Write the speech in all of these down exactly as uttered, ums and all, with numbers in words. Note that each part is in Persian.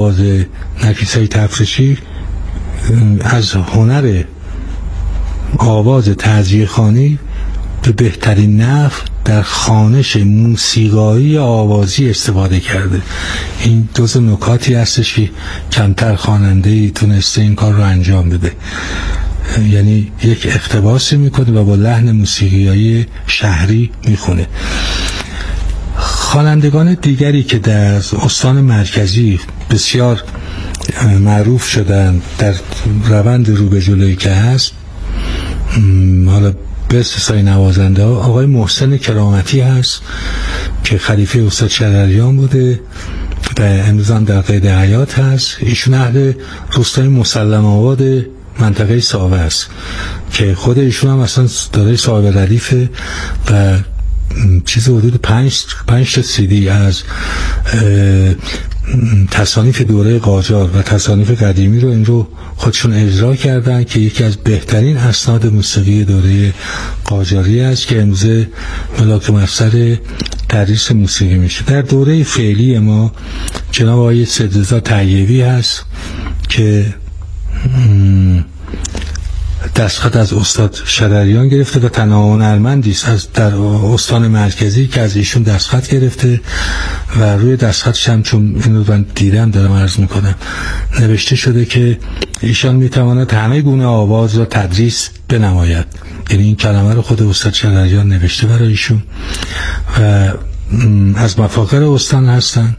آواز نفیسه تفرشی از هنر آواز تعزیه خوانی به بهترین نحو در خوانش موسیقایی آوازی استفاده کرده. این دوز نکاتی هستش که کمتر خواننده‌ای تونسته این کار رو انجام بده. یعنی یک اقتباسی میکنه و با لحن موسیقیایی شهری میخونه. خوانندگان دیگری که در استان مرکزی بسیار معروف شدن در روند رو به جلویی که هست، حالا به استثنای نوازنده ها آقای محسن کرامتی هست که خلیفه استاد شجریان بوده و امروز هم در قید حیات هست. ایشون اهل روستای مسلم آباد منطقه ساوه است که خود ایشون هم اصلا داره صاحب ردیفه و چیز حدود پنج پنج تا سی دی از تصانیف دوره قاجار و تصانیف قدیمی رو این رو خودشون اجرا کردن که یکی از بهترین اسناد موسیقی دوره قاجاری است که امروزه ملاک مفسر تدریس موسیقی میشه. در دوره فعلی ما جناب آقای سیدرضا طیبی هست که دستخط از استاد شجریان گرفته و تنها هنرمندی است از در استان مرکزی که از ایشون دستخط گرفته و روی دستخطش هم، چون اینو من دیدم دارم عرض میکنم، نوشته شده که ایشان میتواند همه گونه آواز را تدریس بنماید. یعنی این کلمه رو خود استاد شجریان نوشته برای ایشون و از مفاخر استان هستن.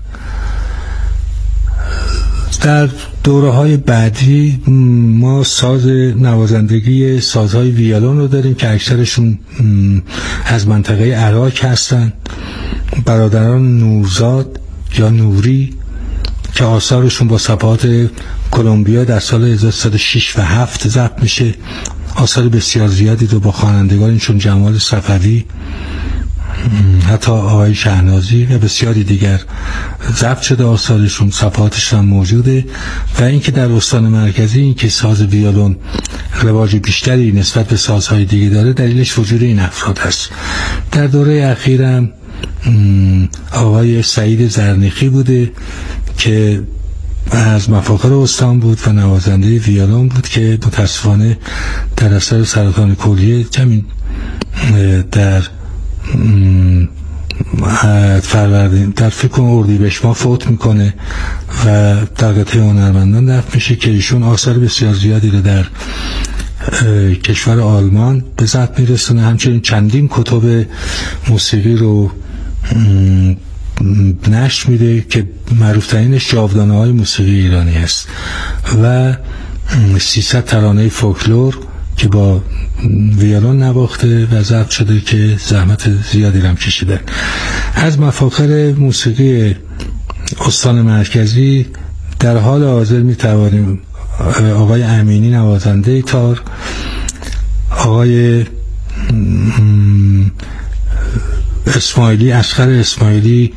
در دوره های بعدی ما ساز نوازندگی سازهای ویولون رو داریم که اکثرشون از منطقه عراق هستن. برادران نورزاد یا نوری که آثارشون با صفحات کلمبیا در سال هزار و سیصد و شش و هفت ضبط میشه. آثار بسیار زیادی رو با خوانندگانشون جمال صفوی، حتی آقای شهنازی و بسیاری دیگر ضبط شده آثارشون، صفحاتش هم موجوده. و اینکه در استان مرکزی این که ساز ویولون رواج بیشتری نسبت به سازهای دیگه داره، دلیلش وجود این افراد هست. در دوره اخیرم آقای سعید زرنیخی بوده که از مفاخر استان بود و نوازنده ویولون بود که متاسفانه در اثر سرطان کلیه جمین در فروردین در فکر اردیبهشت ما فوت میکنه و در قطعه هنرمندان دفن میشه که ایشون آثار بسیار زیادی رو در کشور آلمان به ضبط میرسونه. همچنین چندین کتب موسیقی رو نشر میده که معروف ترینش جاودانه های موسیقی ایرانی است و سیصد ترانه فولکلور که با ویولون نواخته و ضبط شده که زحمت زیادی هم کشیدن. از مفاخر موسیقی استان مرکزی در حال حاضر می توانیم آقای امینی نوازنده تار، آقای اسماعیلی اصغر اسماعیلی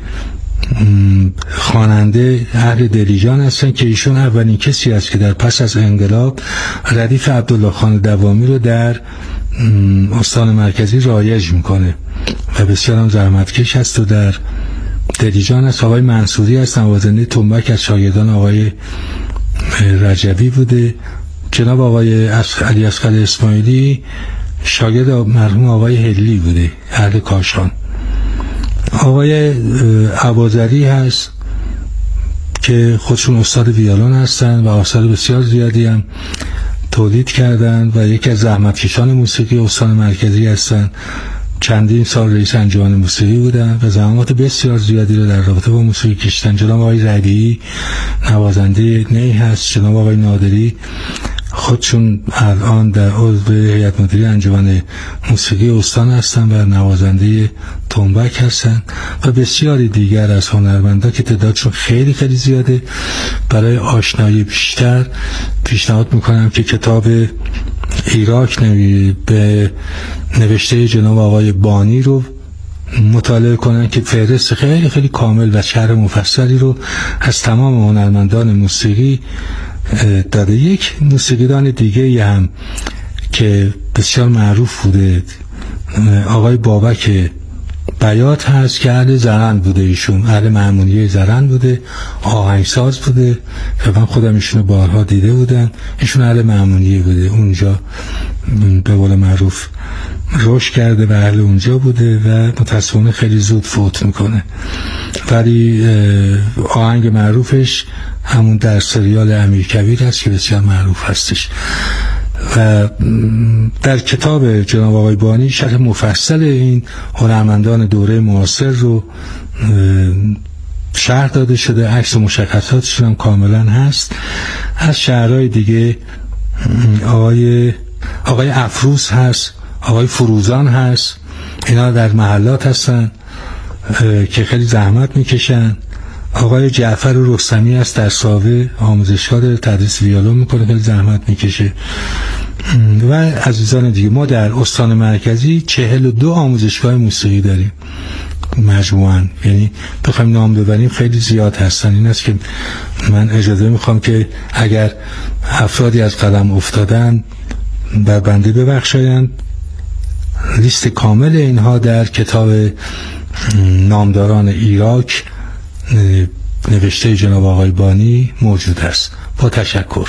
خواننده اهل دلیجان هستن که ایشون اولین کسی است که در پس از انقلاب ردیف عبدالله خان دوامی رو در استان مرکزی رایج میکنه و بسیار هم زحمتکش هست و در دلیجان است. آقای منصوری هست نوازنده تنبک از شاگردان آقای رجبی بوده. جناب آقای علی اصغر اسماعیلی شاگرد مرحوم آقای هلی بوده اهل کاشان. آقای عبازری هست که خودشون استاد ویولون هستن و آثار بسیار زیادی هم تولید کردن و یکی از زحمتکشان موسیقی استان مرکزی هستن. چندین سال رئیس انجمن موسیقی بودن و زحمات بسیار زیادی رو در رابطه با موسیقی کشیدن. جناب آقای ربیعی نوازنده نی هست. جناب آقای نادری خودشون الان در عضو هیئت مدیره انجمن موسیقی استان هستن و نوازنده تنبک هستن و بسیاری دیگر از هنرمندا که تعدادشون خیلی خیلی زیاده. برای آشنایی بیشتر پیشنهاد میکنم که کتاب ایراک نوی به نوشته جناب آقای بانی رو مطالعه کنن که فهرست خیلی خیلی کامل و شرح مفصلی رو از تمام هنرمندان موسیقی داده. یک موسیقیدان دیگه هم که بسیار معروف بوده آقای بابک بیات هست که اهل زرند بوده، ایشون اهل معمولیه زرند بوده، آهنگساز بوده و من خودم ایشونو بارها دیده بودم. ایشون اهل معمولیه بوده، اونجا به قول معروف رشد کرده و اهل اونجا بوده و متاسفانه خیلی زود فوت میکنه. ولی آهنگ معروفش همون در سریال امیرکبیر هست که بسیار معروف هستش. و در کتاب جناب آقای بانی شرح مفصل این هنرمندان دوره معاصر رو شرح داده شده، عکس و مشخصاتشون هم کاملا هست. از شعرهای دیگه آقای آقای افروز هست، آقای فروزان هست، اینا در محلات هستن که خیلی زحمت میکشن. آقای جعفر رستمی هست در ساوه، آموزشگاه داره، تدریس ویولون میکنه، خیلی زحمت میکشه. و عزیزان دیگه، ما در استان مرکزی چهل و دو آموزشگاه موسیقی داریم مجموعاً، یعنی بخوایم نام ببریم خیلی زیاد هستن. این است که من اجازه میخوام که اگر افرادی از قلم افتادن بر بنده ببخشایند. لیست کامل اینها در کتاب نامداران ایراک نوشته جناب آقای بانی موجود است. با تشکر.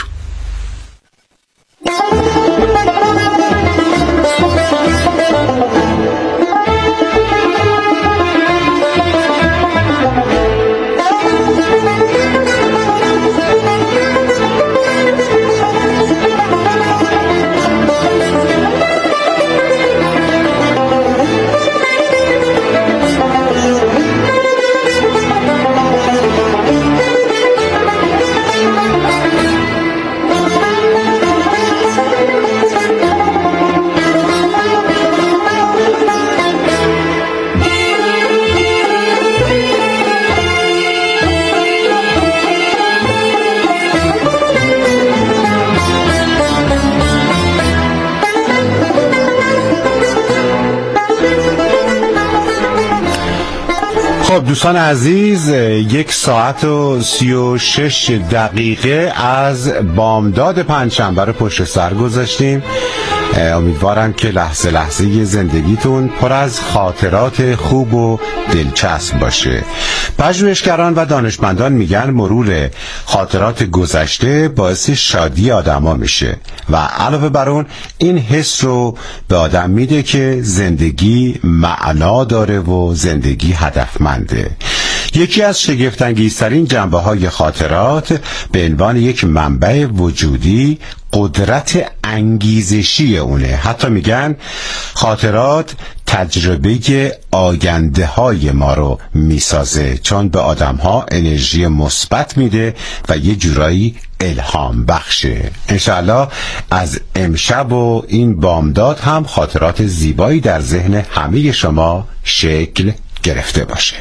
خب دوستان عزیز، یک ساعت و سی و شش دقیقه از بامداد پنجشنبه رو پشت سر گذاشتیم. امیدوارم که لحظه لحظه زندگیتون پر از خاطرات خوب و دلچسب باشه. پژوهشگران و دانشمندان میگن مرور خاطرات گذشته باعث شادی آدما میشه و علاوه بر اون این حس رو به آدم میده که زندگی معنا داره و زندگی هدفمنده. یکی از شگفت‌انگیزترین جنبه‌های خاطرات به عنوان یک منبع وجودی قدرت انگیزشی اونه. حتی میگن خاطرات تجربه آینده های ما رو میسازه، چون به آدم ها انرژی مثبت میده و یه جورایی الهام بخشه. انشاءالله از امشب و این بامداد هم خاطرات زیبایی در ذهن همه شما شکل گرفته باشه.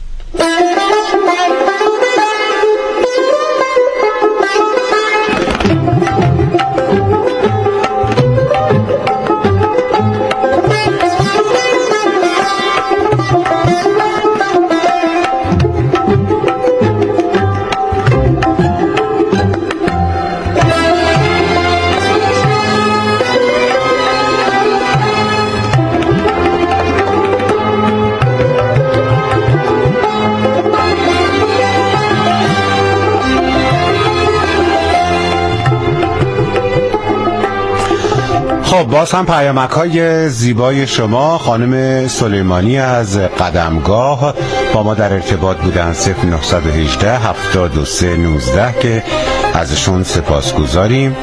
خب باز هم پیامک های زیبای شما. خانم سلیمانی از قدمگاه با ما در ارتباط بودن. صفر نه یک هشت هفتاد و سه نوزده که ازشون سپاس گذاریم.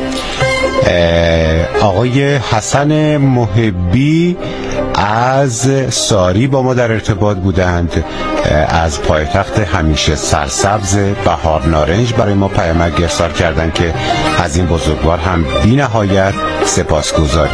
آقای حسن محبی از ساری با ما در ارتباط بودند، از پایتخت همیشه سرسبز بهار نارنج برای ما پیامک ارسال کردند که از این بزرگوار هم بی نهایت سپاس گذاریم.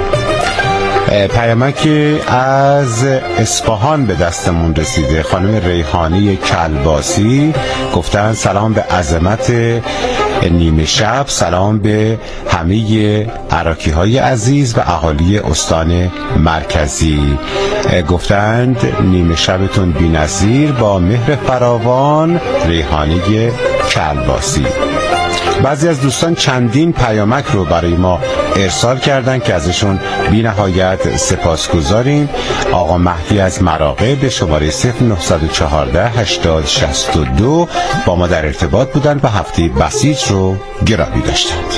پیامک از اصفهان به دستمون رسیده. خانم ریحانی کلباسی گفتن سلام به عظمت نیمه شب سلام به همه عراقی های عزیز و اهالی استان مرکزی. گفتند نیمه شبتون بی‌نظیر با مهر فراوان ریحانه کلباسی. بعضی از دوستان چندین پیامک رو برای ما ارسال کردن که ازشون بی نهایت سپاسگزاریم. آقا مهدی از مراغه به شماره صفر نه یک چهار هشتاد شصت و دو با ما در ارتباط بودن و هفته بسیج رو گرامی داشتند.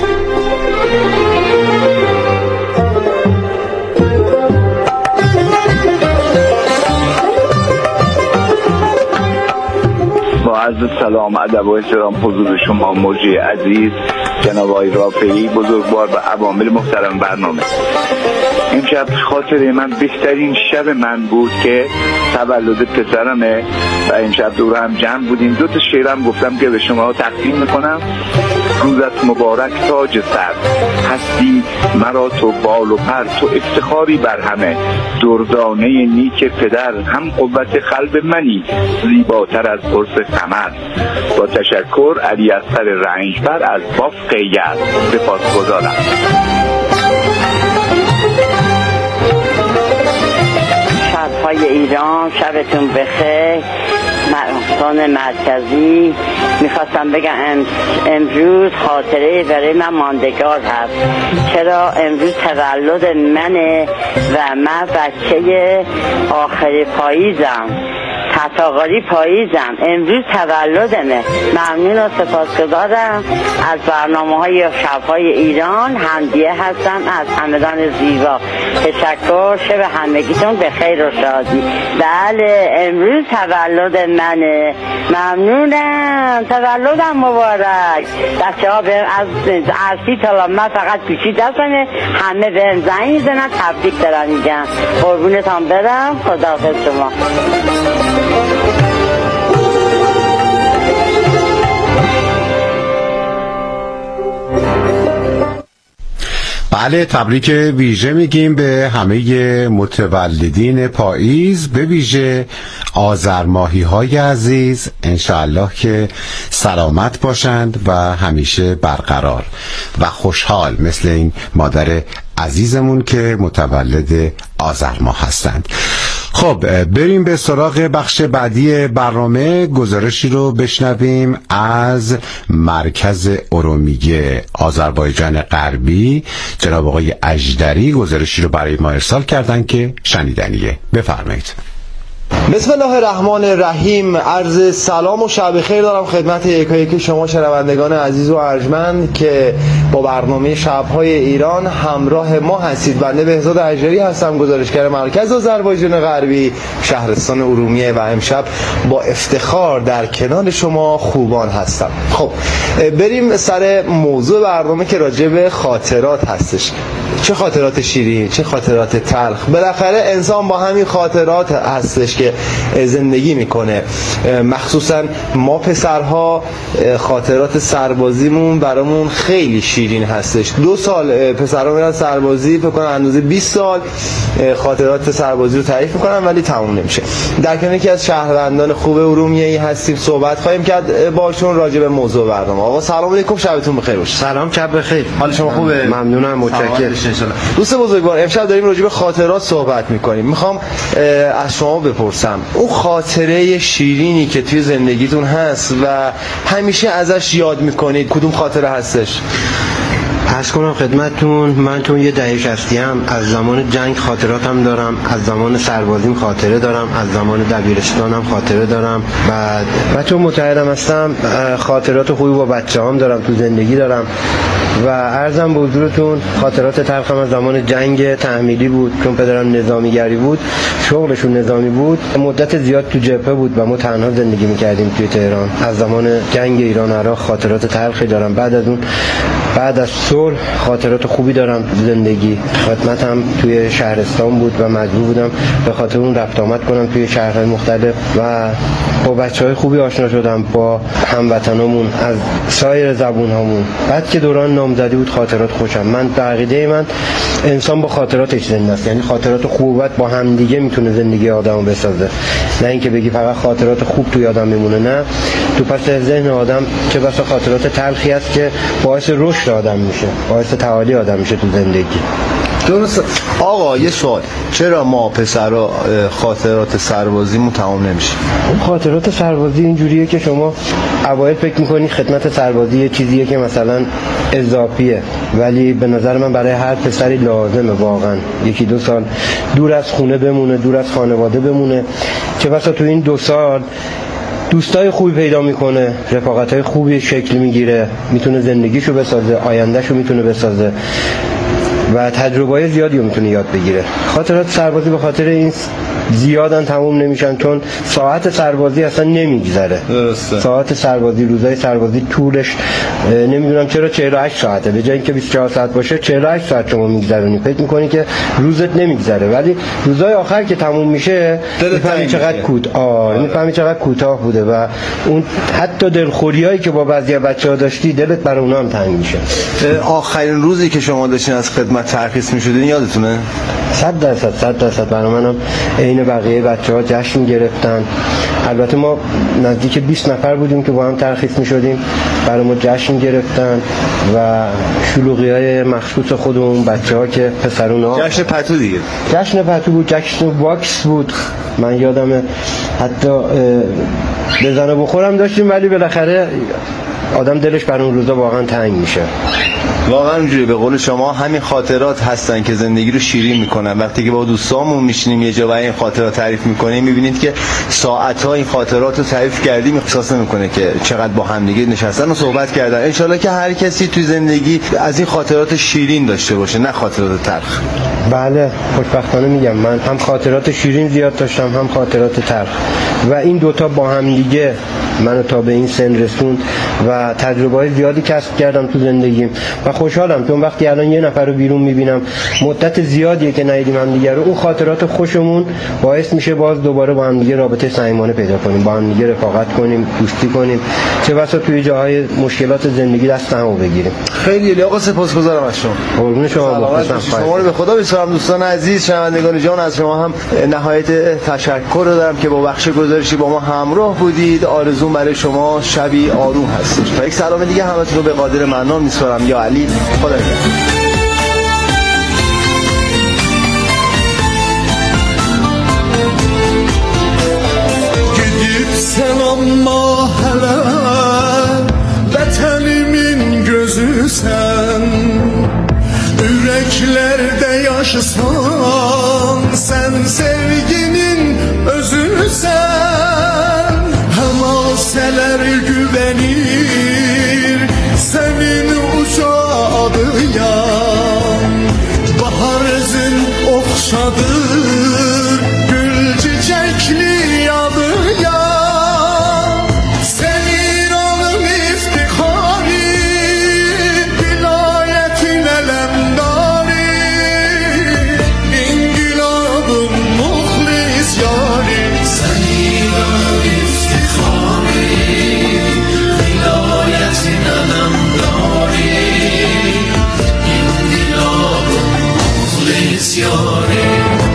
عرض سلام ادب و احترام حضور شما موجی عزیز، جناب آقای رافعی بزرگوار و عوامل محترم برنامه. امشب خاطره من بهترین شب من بود که تولد پسرمه و امشب دور هم جمع بودیم. دو تا شعرم گفتم که به شما تقدیم میکنم. روزت مبارک تاج سر، هستی مرا تو بال و پر، تو افتخاری بر همه، دردانه نیک پدر، هم قوت قلب منی، زیباتر از قرص ثمر. با تشکر، علی اصغر رنجبر از بافق یزد. سپاسگزارم. شب‌های ایران، شبتون بخیر. استان مرکزی میخواستم بگم امروز خاطره برای من ماندگار هست. چرا امروز تولد منه و من بچه آخر پاییزم، تتاقاری پاییزم، امروز تولدمه. ممنون و سپاسگزارم از برنامه های شب‌های ایران. حمدیه هستم از همدان زیبا. تشکر، شب همگیتون به خیر و شادی. بله امروز تولد منه. ممنونم، تولدم مبارک. بچه ها به از عرصی تا من فقط پیچی دستمه، همه به زنگ میزنن تبریک دارن میگن. قربونتان برم، خداحافظ شما. بله، تبریک ویژه میگیم به همه متولدین پاییز، به ویژه آذر ماهی های عزیز. انشاءالله که سلامت باشند و همیشه برقرار و خوشحال مثل این مادر عزیزمون که متولد آذر ماه هستند. خب بریم به سراغ بخش بعدی برنامه. گزارشی رو بشنویم از مرکز ارومیه آذربایجان غربی. جناب آقای اژدری گزارشی رو برای ما ارسال کردن که شنیدنیه. بفرمایید. بسم الله الرحمن الرحیم. عرض سلام و شب خیر دارم خدمت یکایک شما شنوندگان عزیز و ارجمند که با برنامه شب‌های ایران همراه ما هستید. بنده بهزاد اژدری هستم، گزارشگر مرکز آذربایجان غربی شهرستان ارومیه و امشب با افتخار در کنار شما خوبان هستم. خب بریم سر موضوع برنامه که راجع به خاطرات هستش. چه خاطرات شیرین، چه خاطرات تلخ. بالاخره انسان با همین خاطرات هستش که زندگی میکنه. مخصوصا ما پسرها خاطرات سربازیمون برامون خیلی شیرین هستش. دو سال پسرها میرن سربازی، فکر کنم اندازه بیست سال خاطرات سربازی رو تعریف میکنن ولی تموم نمیشه. در کنار یکی از شهروندان خوب ارومیه‌ای هستیم، صحبت خواهیم کرد باشون راجع به موضوع برنامه. آقا سلام علیکم، شبتون بخیر باشه. سلام، شب بخیر. حال شما خوبه؟ ممنونم، متشکرم. دوست بزرگوار، امشب داریم راجع به خاطرات صحبت میکنیم. میخوام از شما بپرسم اون خاطره شیرینی که توی زندگیتون هست و همیشه ازش یاد میکنید کدوم خاطره هستش؟ عرض کنم خدمتتون، من تو یه دهه شصتیم، از زمان جنگ خاطراتم دارم، از زمان سربازیم خاطره دارم، از زمان دبیرستانم خاطره دارم. بعد بچه متحدم هستم، خاطرات خوبی با بچه‌هام دارم، تو زندگی دارم. و عرضم به حضورتون خاطرات تلخم از زمان جنگ تحمیلی بود، چون پدرم نظامیگری بود، شغلشون نظامی بود، مدت زیاد تو جبهه بود و ما تنها زندگی میکردیم توی تهران. از زمان جنگ ایران عراق خاطرات تلخی دارم. بعد از اون بعد از صلح خاطرات خوبی دارم زندگی. خدمتم توی شهرستان بود و مجبور بودم به خاطر اون رفت آمد کنم توی شهرهای مختلف و با بچهای خوبی آشنا شدم، با هموطنامون از سایر زبونهامون. بعد که دوران نامزدی بود خاطرات خوشم. من به عقیده من انسان با خاطراتش زنده است، یعنی خاطرات خوب با هم دیگه میتونه زندگی آدمو بسازه، نه اینکه بگی فقط خاطرات خوب توی آدم میمونه. نه، تو پس ذهن آدم چه بسا خاطرات تلخی است که باعث رشد آدم میشه، باعث تعالی آدم میشه تو زندگی. درست. آقا یه سوال، چرا ما پسرا خاطرات سربازیمون تمام نمیشه؟ اون خاطرات سربازی اینجوریه که شما اوایل فکر میکنی خدمت سربازی یه چیزیه که مثلا اضافیه، ولی به نظر من برای هر پسری لازمه واقعا یکی دو سال دور از خونه بمونه، دور از خانواده بمونه، چه بسا تو این دو سال دوستای خوبی پیدا میکنه، رفاقتای خوبی شکل میگیره، میتونه زندگیشو بسازه، آیندهشو میتونه بسازه و تجربه‌های زیادی رو میتونه یاد بگیره. خاطرات سربازی به خاطر این زیادن تموم نمیشن، چون ساعت سربازی اصلا نمیگذره. درسته. ساعت سربازی، روزای سربازی طولش نمیدونم چرا چهل و هشت ساعته، به جای اینکه بیست و چهار ساعت باشه چهل و هشت ساعت شما میگذرونی، فکر میکنی که روزت نمیگذره، ولی روزای آخر که تموم میشه میفهمی چقدر کوتاه میفهمی چقدر کوتاه بوده و اون حتی دلخوریایی که با بعضی بچه‌ها داشتی دلت برای اونها هم تنگ میشه. آخرین روزی که شما داشتین از خدمت ترخیص میشدین یادتونه؟ صد درصد صد درصد برای منم عین بقیه بچه‌ها جشن گرفتن. البته ما نزدیک بیست نفر بودیم که با هم ترخیص می‌شدیم، برای ما جشن گرفتن و شلوغی‌های مخصوص خودمون بچه‌ها که پسرونا. جشن پتو دیگه. جشن پتو بود، جشن واکس بود. من یادمه حتی بزنه بخورم داشتیم، ولی بالاخره آدم دلش برای اون روزا واقعا تنگ میشه. واقعا اونجوری به قول شما همین خاطرات هستن که زندگی رو شیرین میکنن. وقتی که با دوستامون میشینیم یه جا و این خاطرات تعریف میکنیم، میبینید که ساعت‌ها این خاطرات رو تعریف کردیم، احساس میکنه که چقدر با هم دیگه نشستن و صحبت کردن. ان شاءالله که هر کسی توی زندگی از این خاطرات شیرین داشته باشه، نه خاطرات تلخ. بله، خوشبختانه میگم من هم خاطرات شیرین زیاد داشتم، هم خاطرات تلخ و این دوتا با هم دیگه منو تا به این سن رسوند و تجربه‌های زیادی کسب کردم تو زندگیم و خوشحالم، چون وقتی الان یه نفر رو بیرون میبینم مدت زیادیه که ندیدیم هم دیگه رو، اون خاطرات خوشمون باعث میشه باز دوباره با هم دیگه رابطه صمیمانه پیدا کنیم، با هم دیگه رفاقت کنیم، دوستی کنیم، چه بسا توی جاهای مشکلات زندگی دست همو بگیریم. خیلی آقا سپاسگزارم از شما. قربون شما، مخلصم. شما رو به خدا بسپارم. دوستان عزیز، شنوندگان جان، از شما هم نهایت تشکر رو دارم که با بخش گزارشی با ما همراه بودید. آرزوم برای شما شبی آروم هستش. تا یک سلام دیگه همتون رو به قادر منان میسپارم. یا علی، خدا نگهدار. Gidip selamma hele vatanimin gözüsen, yüreklerde yaşasan, sen sevginin özüsen. Hemaseler güvenir senin uca adıyan, baharızın okşadır gül çiçekli yadıyan. Senin alın iftikhari, vilayetin elemdari, İngilabın muhlis yari. Senin alın iftikhari, vilayetin elemdari, İngilabın muhlis yari.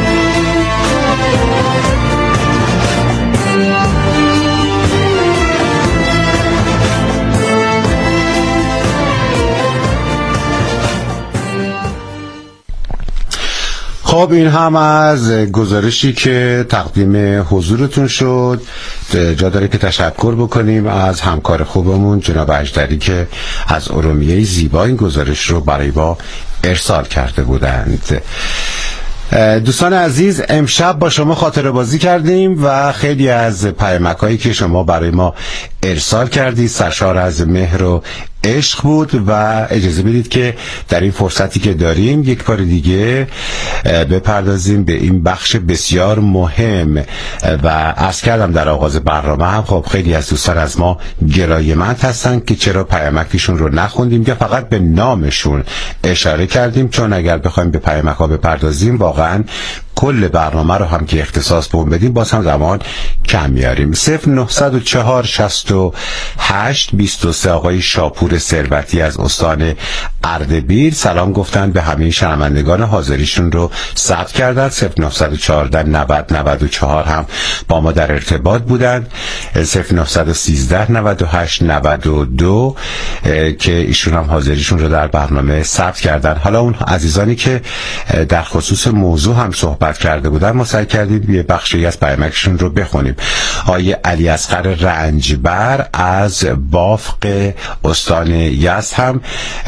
خب این هم از گزارشی که تقدیم حضورتون شد. جا داره که تشکر بکنیم از همکار خوبمون جناب اژدری که از ارومیه زیبا این گزارش رو برای ما ارسال کرده بودند. دوستان عزیز، امشب با شما خاطره بازی کردیم و خیلی از پیامک‌هایی که شما برای ما ارسال کردید. سرشار از مهر و عشق بود و اجازه بدید که در این فرصتی که داریم یک بار دیگه بپردازیم به این بخش بسیار مهم. و عرض کردم در آغاز برنامه هم خب خیلی از دوستان از ما گلایه‌مند هستن که چرا پیامکشون رو نخوندیم یا فقط به نامشون اشاره کردیم، چون اگر بخوایم به پیامک‌ها بپردازیم واقعا کل برنامه رو هم که اختصاص به اون بدیم باز هم زمان کم میاریم. صفر نهصد و چهار شصت و هشت بیست و سه آقای شاپور ثروتی از استان اردبیل سلام گفتن به همه شنوندگان، حاضریشون رو ثبت کردن. صفر نهصد و چهارده نود نود و چهار هم با ما در ارتباط بودن. صفر نهصد و سیزده نود و هشت نود و دو که ایشون هم حاضریشون رو در برنامه ثبت کردن. حالا اون عزیزانی که در خصوص موضوع هم صحبت کرده بودن ما سعی کردیم یه بخشی از پیامکشون رو بخونیم. آیه علی اصغر رنجبر از بافق استان یزد هم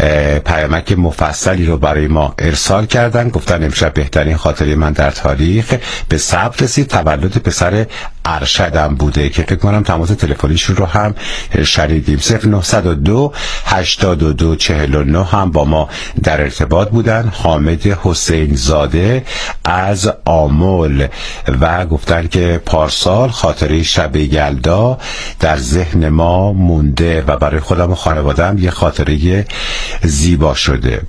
پیامک مفصلی رو برای ما ارسال کردن. گفتن امشب بهترین خاطره من در تاریخ به ثبت رسید، تولد پسر ارشدم بوده که فکر کنم تماس تلفنیشون رو هم شنیدیم. صفر نهصد و دو هشتاد و دو چهل و نه هم با ما در ارتباط بودن. حامد حسین زاده از آمل و گفتن که پارسال خاطره شب یلدا در ذهن ما مونده و برای خودم و خانوادم یه خاطره زیبا شده.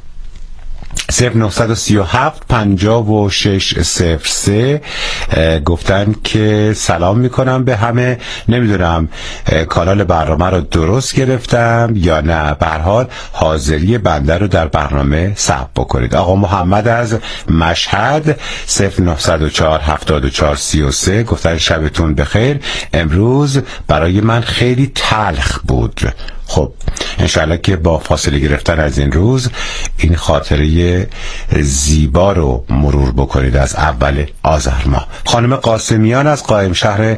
صفر نهصد و سی و هفت پنجاه و شش صفر سه گفتن که سلام میکنم به همه، نمیدونم کانال برنامه رو درست گرفتم یا نه، به هر حال حاضری بنده رو در برنامه ثبت بکنید. آقا محمد از مشهد صفر نهصد و چهار هفتاد و چهار سی و سه گفتن شبتون بخیر، امروز برای من خیلی تلخ بود. خب انشاءالله که با فاصله گرفتن از این روز این خاطره زیبا رو مرور بکنید از اول آذر ماه. خانم قاسمیان از قائم شهر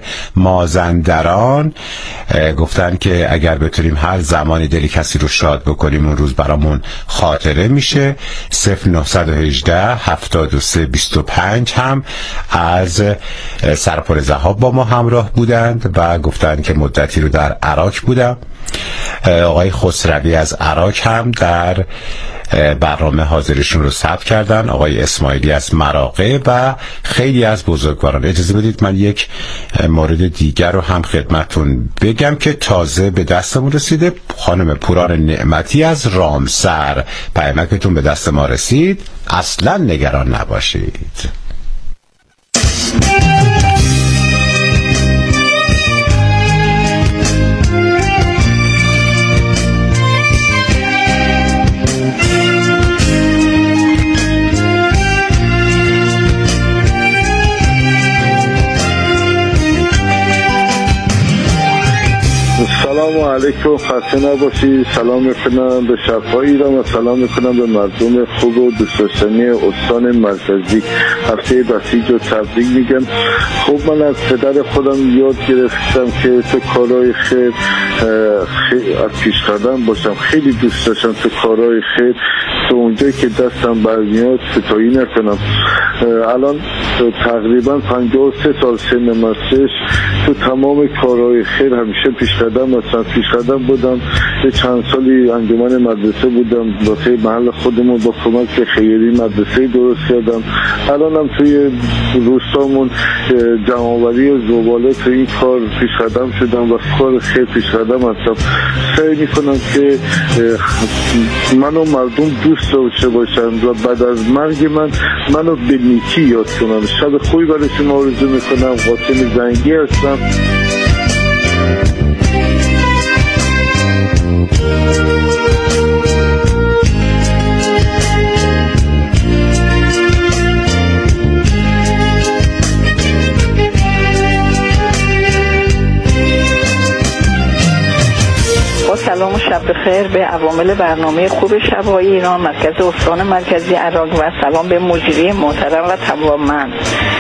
مازندران گفتن که اگر بتونیم هر زمانی دلی کسی رو شاد بکنیم اون روز برامون خاطره میشه. صفر نهصد و هجده هفتاد و سه بیست و پنج هم از سرپل ذهاب با ما همراه بودند و گفتن که مدتی رو در عراق بودم. آقای خسروی از عراق هم در برنامه حاضرشون رو ثبت کردن. آقای اسماعیلی از مراغه و خیلی از بزرگواران. اجازه بدید من یک مورد دیگر رو هم خدمتون بگم که تازه به دستمون رسیده. خانم پوران نعمتی از رامسر پیامکتون به دست ما رسید، اصلا نگران نباشید. سلام علیکم، خسته نباشید. سلام میکنم به شب‌های ایران و سلام میکنم به مردم خوب و دوست داشتنی استان مرکزی. هفته بسیج و تبریک میگم. خب من از پدر خودم یاد گرفتم که تو کارهای خیر از پیش قدم باشم. خیلی دوست داشتم تو کارهای خیر تو اونجایی که دستم برمیاد ستایی نکنم. الان تقریبا پنجاه و سه سال سن مستش تو تمام کارهای خیر همیشه پیش قدم هستم. پیش قدم بودم. یه چند سالی انجمن مدرسه بودم واسه محل خودمون، با کمک خیری مدرسه درست کردم. الان هم توی روستامون جمع‌آوری و زباله تو این کار پیش قدم شدم و کار خیر پیش قدم هستم. سعی میکنم که منو مردم دوست داشته باشن و بعد از مرگ من منو به نیکی یاد کنم. شب خوبی برای شما آرزو میکنم. قاسم زنگی هستم. سلام و شب بخیر به عوامل برنامه خوب شب‌های ایران مرکز استان مرکزی عراق و سلام به مجری محترم و توانمند.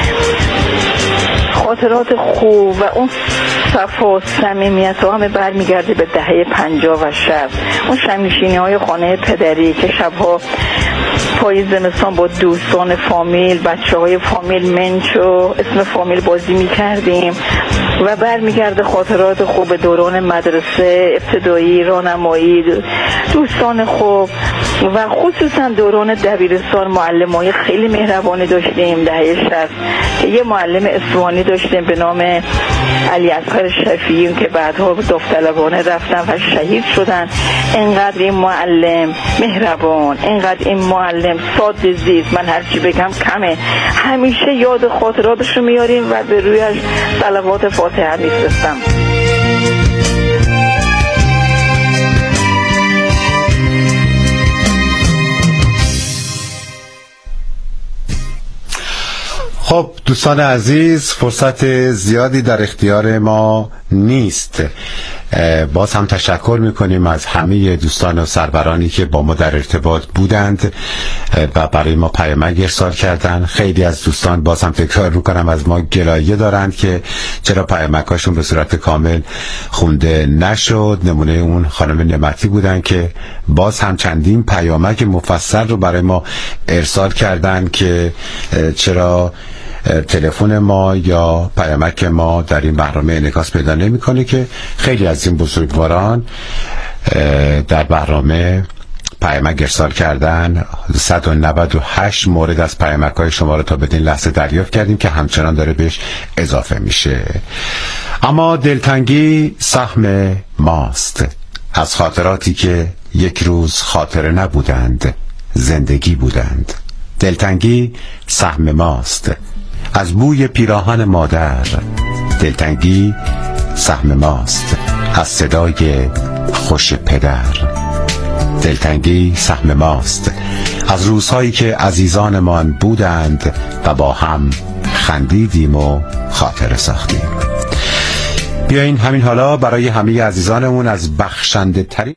خاطرات خوب و اون صفا و صمیمیت ها همه برمیگرده به دهه پنجاه و شصت. اون شمنشینی های خانه پدری که شبها پای زمستان با دوستان فامیل، بچه های فامیل منچ و اسم فامیل بازی می کردیم و برمیگرده خاطرات خوب دوران مدرسه ابتدایی، راهنمایی، دوستان خوب و خصوصا دوران دبیرستان. معلمای خیلی مهربانی داشتیم دهه شصت. یه معلم اصفهانی داشتیم به نام علی اصغر شفیعی که بعدها داوطلبانه رفتن و شهید شدن. اینقدر این معلم مهربان، اینقدر این معلم ساده زیست، من هرچی بگم کمه. همیشه یاد خاطراتش رو میاریم و به رویش صلوات فاتحه میفرستم. خب دوستان عزیز، فرصت زیادی در اختیار ما نیست. باز هم تشکر میکنیم از همه دوستان و سرورانی که با ما در ارتباط بودند و برای ما پیامک ارسال کردند. خیلی از دوستان باز هم تکرار میکنم از ما گلایه دارند که چرا پیامکاشون به صورت کامل خونده نشد. نمونه اون خانم نعمتی بودن که باز هم چندین پیامک مفصل رو برای ما ارسال کردند که چرا تلفن ما یا پیامک ما در این برنامه انعکاس پیدا نمی‌کنه، که خیلی از این بزرگواران در برنامه پیامک ارسال کردن. صد و نود و هشت مورد از پیامک‌های شما رو تا بدین لحظه دریافت کردیم که همچنان داره بهش اضافه میشه. اما دلتنگی سهم ماست، از خاطراتی که یک روز خاطره نبودند، زندگی بودند. دلتنگی سهم ماست، از بوی پیراهن مادر. دلتنگی سهم ماست، از صدای خوش پدر. دلتنگی سهم ماست، از روزهایی که عزیزانمان بودند و با هم خندیدیم و خاطره ساختیم. بیاین همین حالا برای همه عزیزانمون از بخشنده ترین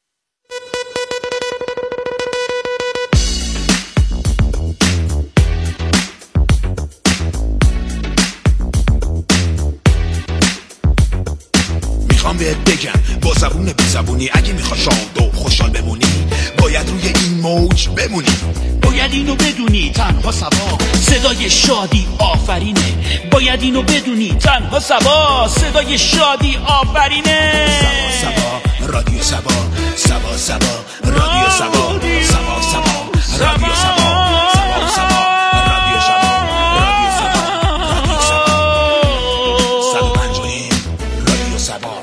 بهت بگم با زبون بی زبونی، اگه میخوا شاد و خوشحال بمونی باید روی این موج بمونی. باید اینو بدونی تنها سبا صدای شادی آفرینه. باید اینو بدونی تنها سبا صدای شادی آفرینه. سبا سبا رادیو سبا، سبا سبا رادیو سبا، سبا سبا رادیو سبا، سبا سبا رادیو سبا، رادیو سبا، رادیو سبا، صد و پنج و نیم رادیو سبا.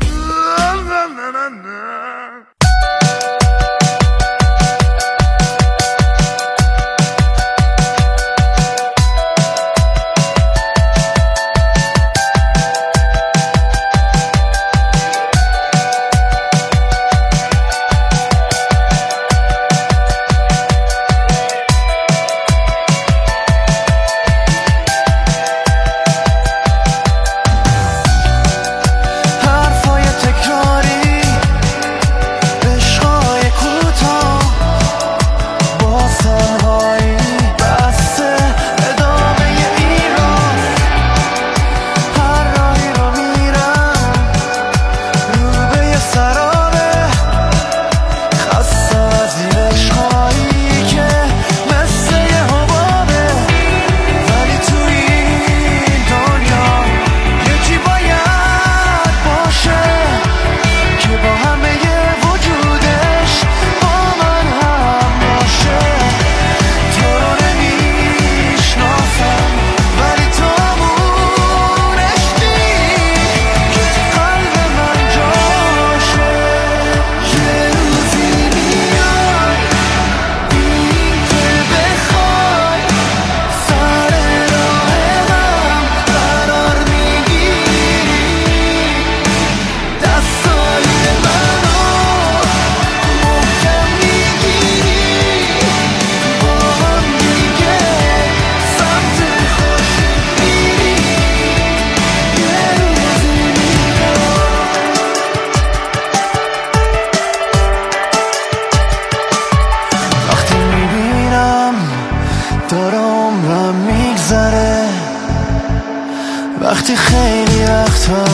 وقتی خیلی وقتا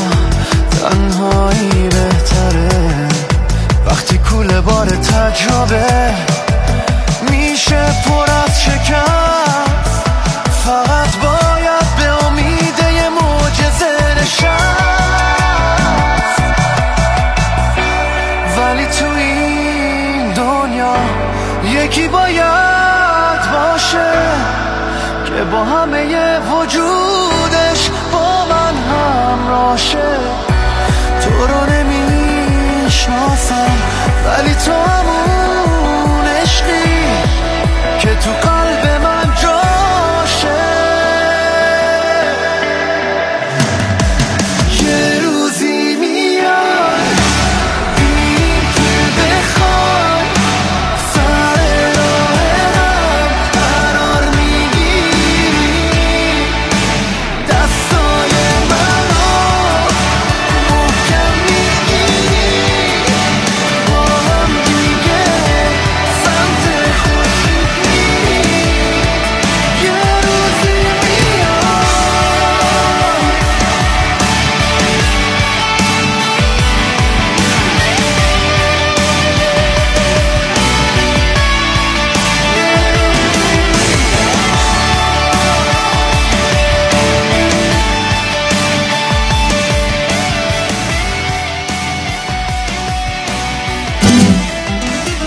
تنهایی بهتره، وقتی کوله بار تجربه میشه پر از شکست، فقط باید به امید یه معجزه نشست. یکی باید باشه که با همه وجودش با من همراشه. تو رو نمیشناسم ولی تو همون